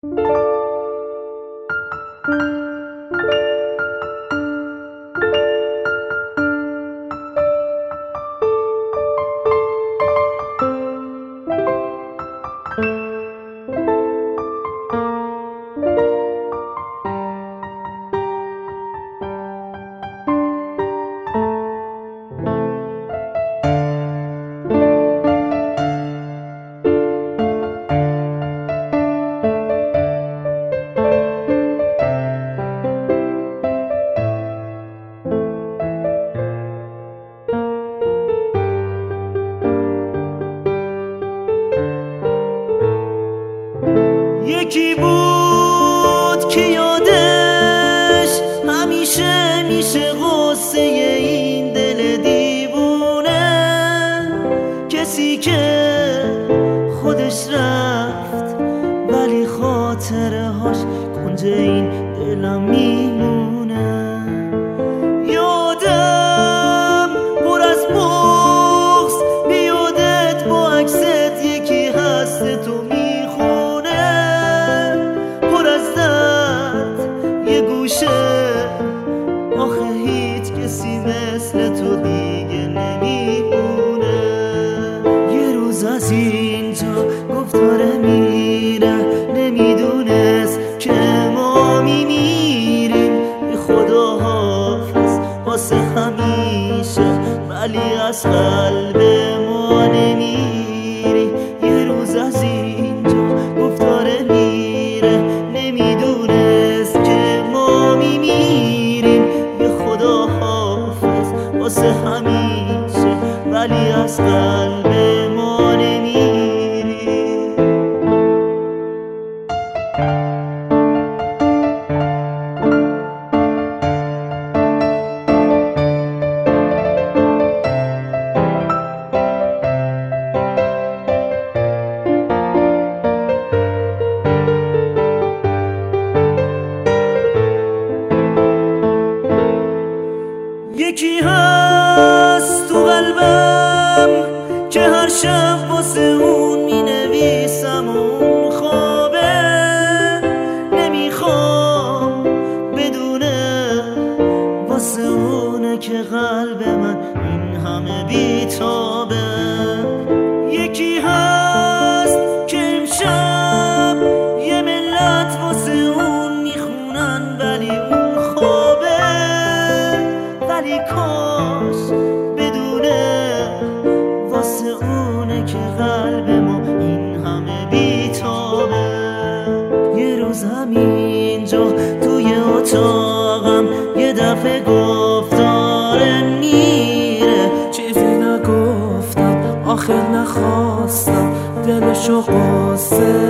یکی بود که یادش همیشه میشه غصه این دل دیوونه، کسی که خودش رفت ولی خاطره هاش کنج این دلم میمونه. یادم پر از بغض بیادت با عکست یکی هست تو آخه هیچ کسی مثل تو دیگه نمیمونه. یه روز از اینجا گفت داره میره، نمیدونست که ما میمیریم. بی خدا حافظ واسه همیشه، ولی از قلب ما نمیری. یه روز از اینجا گفت داره میره، نمیدونست که ما میمیریم. خدا حافظ واسه همیشه، ولی از قلب ما نمیری. یکی هست تو قلبم که هر شب واسه اون می نویسم. اون خوابه نمیخوام بدونه، واسه اونه که قلب من این همه بیتابه. یکی هست که امشب یه ملت واسه اون میخونن، ولی اون خوابه. ولی کاش بدونه، واسه اونه که قلب ما این همه بیتابه. یه روز همینجا توی اتاقم یه دفعه گفت داره میره. چیزی نگفتم آخر نخواستم دلشو قصه